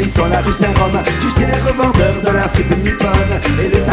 Paris sans la rue Saint-Rome. Tu sais, les revendeurs de la fripe nippone et le